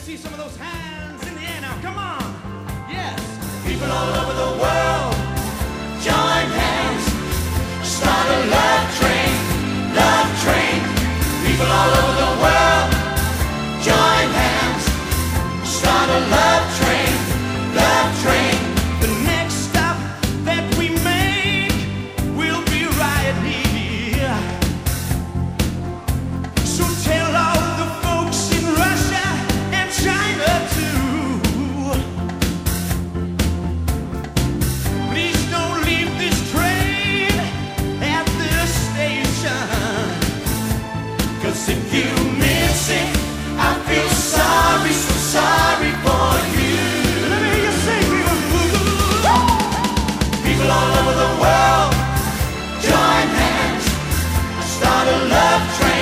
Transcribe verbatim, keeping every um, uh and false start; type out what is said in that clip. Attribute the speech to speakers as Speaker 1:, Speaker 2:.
Speaker 1: see some of those hands in the air now. Come on. Yes.
Speaker 2: People all over the world, join hands, start a love train, love train. People all over the world, join hands, start a love train, love train.
Speaker 1: The next stop that we make will be right here. So tell all the folks in Russia and China too, please don't leave this train at the station. 'Cause if you miss it, I feel sorry, so sorry for you. Let me hear you sing, people.
Speaker 2: People all over the world, join hands, start a love train.